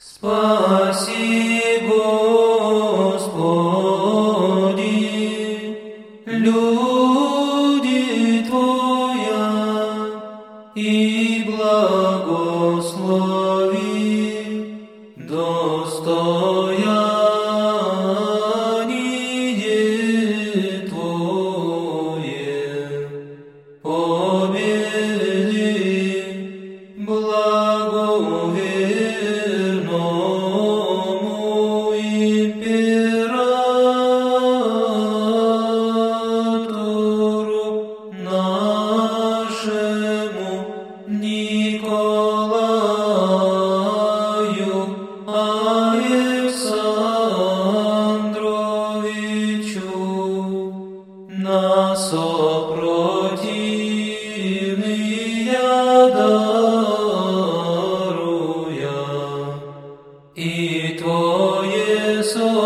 Спаси, Господи, люди Твоя, и благослови достояние Твое, победи благоверному императору нашему Николаю Александровичу, на сопротивные даруя, и Твое